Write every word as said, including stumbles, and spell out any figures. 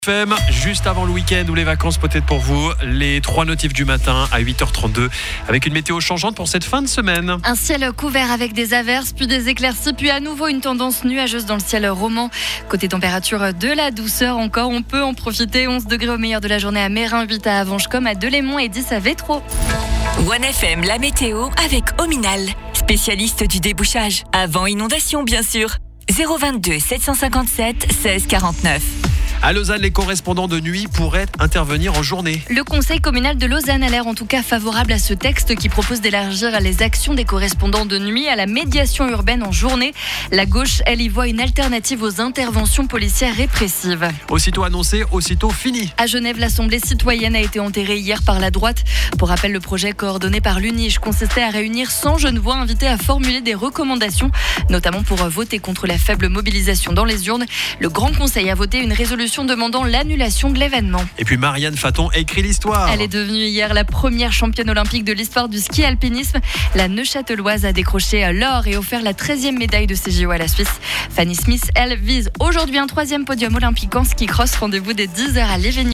F M, juste avant le week-end ou les vacances peut-être pour vous, les trois notifs du matin à huit heures trente-deux avec une météo changeante pour cette fin de semaine. Un ciel couvert avec des averses, puis des éclaircies, puis à nouveau une tendance nuageuse dans le ciel roman. Côté température, de la douceur encore, on peut en profiter. onze degrés au meilleur de la journée à Mérin, huit à Avanches comme à Delémont et dix à Vétro. One F M, la météo avec Ominal, spécialiste du débouchage. Avant inondation bien sûr. zéro vingt-deux sept cent cinquante-sept seize quarante-neuf. À Lausanne, les correspondants de nuit pourraient intervenir en journée. Le conseil communal de Lausanne a l'air en tout cas favorable à ce texte qui propose d'élargir les actions des correspondants de nuit à la médiation urbaine en journée. La gauche, elle y voit une alternative aux interventions policières répressives. Aussitôt annoncé, aussitôt fini. À Genève, l'Assemblée citoyenne a été enterrée hier par la droite. Pour rappel, le projet coordonné par l'UNICHE consistait à réunir cent genevois invités à formuler des recommandations, notamment pour voter contre la faible mobilisation dans les urnes. Le Grand Conseil a voté une résolution demandant l'annulation de l'événement. Et puis Marianne Faton écrit l'histoire. Elle est devenue hier la première championne olympique de l'histoire du ski alpinisme. La Neuchâteloise a décroché l'or et offert la treizième médaille de ces J O à la Suisse. Fanny Smith, elle, vise aujourd'hui un troisième podium olympique en ski cross. Rendez-vous dès dix heures à Lévigny.